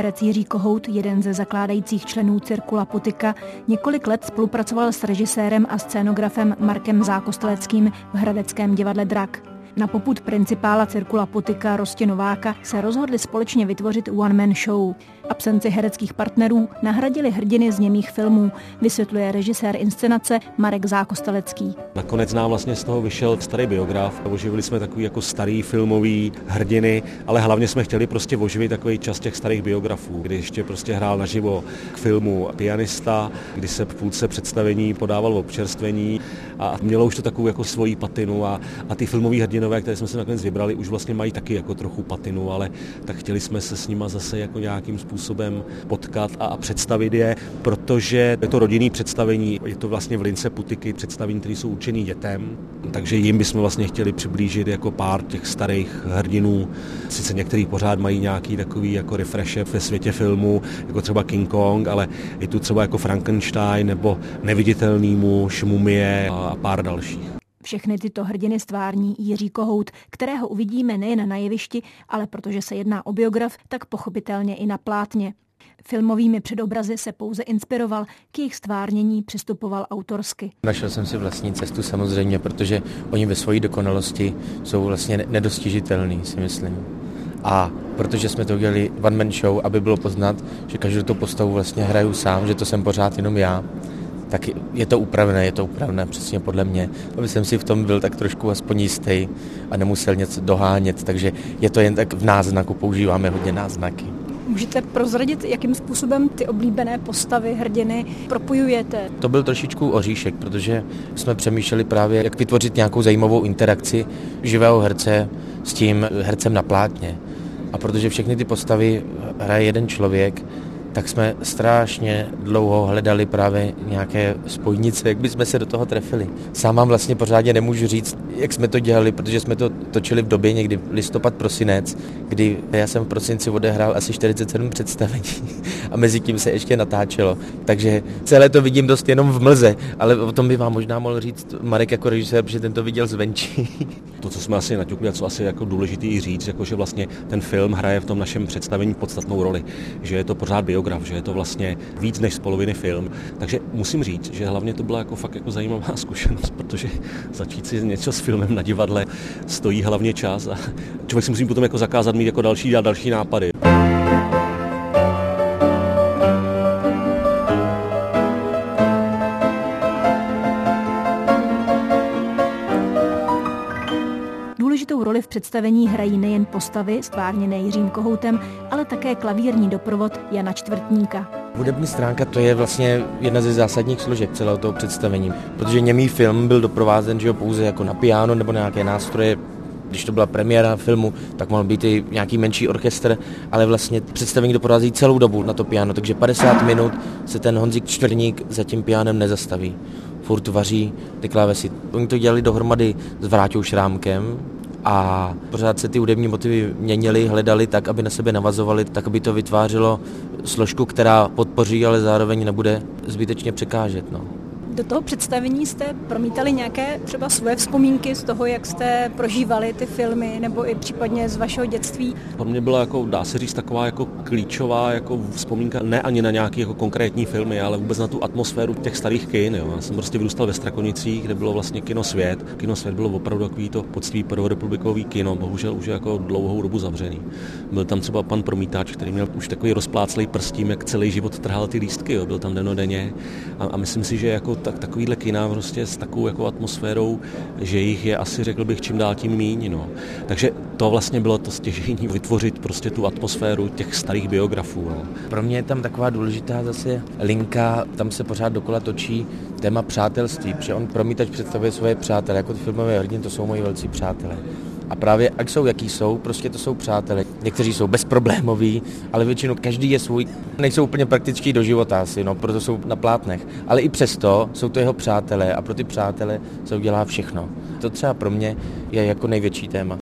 Herec Jiří Kohout, jeden ze zakládajících členů Cirkula Putika, několik let spolupracoval s režisérem a scénografem Markem Zákosteleckým v hradeckém divadle Drak. Na popud principála Cirkula Putika Rosti Nováka se rozhodli společně vytvořit one-man show. Absenci hereckých partnerů nahradili hrdiny z němých filmů, vysvětluje režisér inscenace Marek Zákostelecký. Nakonec nám vlastně z toho vyšel starý biograf. Oživili jsme takový jako starý filmový hrdiny, ale hlavně jsme chtěli prostě oživit takový čas těch starých biografů, kdy ještě prostě hrál naživo k filmu pianista, kdy se v půlce představení podával občerstvení a mělo už to takovou jako svoji patinu a ty filmoví hrdinové, které jsme se nakonec vybrali, už vlastně mají taky jako trochu patinu, ale tak chtěli jsme se s nima zase jako nějakým způsobem potkat a představit je, protože je to rodinný představení, je to vlastně v lince Putiky představení, které jsou určený dětem, takže jim bychom vlastně chtěli přiblížit jako pár těch starých hrdinů. Sice některý pořád mají nějaký takový jako refreshe ve světě filmu, jako třeba King Kong, ale je tu třeba jako Frankenstein nebo Neviditelný muž, Mumie a pár dalších. Všechny tyto hrdiny stvární Jiří Kohout, kterého uvidíme nejen na jevišti, ale protože se jedná o biograf, tak pochopitelně i na plátně. Filmovými předobrazy se pouze inspiroval, k jejich stvárnění přistupoval autorsky. Našel jsem si vlastní cestu samozřejmě, protože oni ve své dokonalosti jsou vlastně nedostižitelný, si myslím. A protože jsme to udělali one man show, aby bylo poznat, že každou tu postavu vlastně hraju sám, že to jsem pořád jenom já, tak je to upravené přesně podle mě, aby jsem si v tom byl tak trošku aspoň jistý a nemusel něco dohánět, takže je to jen tak v náznaku, používáme hodně náznaky. Můžete prozradit, jakým způsobem ty oblíbené postavy, hrdiny propojujete? To byl trošičku oříšek, protože jsme přemýšleli právě, jak vytvořit nějakou zajímavou interakci živého herce s tím hercem na plátně. A protože všechny ty postavy hraje jeden člověk, tak jsme strašně dlouho hledali právě nějaké spojnice, jak bychom se do toho trefili. Sám vám vlastně pořádně nemůžu říct, jak jsme to dělali, protože jsme to točili v době někdy listopad, prosinec, kdy já jsem v prosinci odehrál asi 47 představení a mezi tím se ještě natáčelo. Takže celé to vidím dost jenom v mlze, ale o tom by vám možná mohl říct Marek jako režisér, protože ten to viděl zvenčí. To, co jsme asi naťukli a co asi jako důležitý i říct, jako že vlastně ten film hraje v tom našem představení podstatnou roli, že je to pořád biograf, že je to vlastně víc než z poloviny film. Takže musím říct, že hlavně to byla jako fakt jako zajímavá zkušenost, protože začít si něco s filmem na divadle stojí hlavně čas a člověk si musí potom jako zakázat mít jako další nápady. Důležitou roli v představení hrají nejen postavy stvárněné Jiřím Kohoutem, ale také klavírní doprovod Jana Čtvrtníka. Hudební stránka to je vlastně jedna ze zásadních složek celého toho představení, protože němý film byl doprovázen pouze jako na piano nebo nějaké nástroje. Když to byla premiéra filmu, tak mohl být i nějaký menší orchestr, ale vlastně představení doprovází celou dobu na to piano, takže 50 minut se ten Honzík Čtvrtník za tím pianem nezastaví. Furt vaří ty klávesy. Oni to dělali dohromady s Vráťou Šrámkem a pořád se ty hudební motivy měnily, hledali tak, aby na sebe navazovali, tak, aby to vytvářelo složku, která podpoří, ale zároveň nebude zbytečně překážet. Do toho představení jste promítali nějaké třeba svoje vzpomínky z toho, jak jste prožívali ty filmy, nebo i případně z vašeho dětství? Pro mě byla jako, dá se říct, taková jako klíčová jako vzpomínka, ne ani na nějaké jako konkrétní filmy, ale vůbec na tu atmosféru těch starých kin. Jo. Já jsem prostě vyrůstal ve Strakonicích, kde bylo vlastně kino Svět. Kino Svět bylo opravdu takový to poctivý prvorepublikový kino, bohužel už jako dlouhou dobu zavřený. Byl tam třeba pan promítač, který měl už takový rozpláclej prstím, jak celý život trhal ty lístky, jo. Byl tam dennodenně a myslím si, že jako takovýhle kina prostě s takovou jako atmosférou, že jich je asi, řekl bych, čím dál tím míň. No. Takže to vlastně bylo to stěžejní vytvořit prostě tu atmosféru těch starých biografů. No. Pro mě je tam taková důležitá zase linka, tam se pořád dokola točí téma přátelství, protože on promítač představuje svoje přátelé, jako ty filmové hrdiny, to jsou moji velcí přátelé. A právě, jak jsou, jaký jsou, prostě to jsou přátelé. Někteří jsou bezproblémoví, ale většinou každý je svůj. Nejsou úplně praktičtí do života asi, proto jsou na plátnech. Ale i přesto jsou to jeho přátelé a pro ty přátelé se udělá všechno. To třeba pro mě je jako největší téma.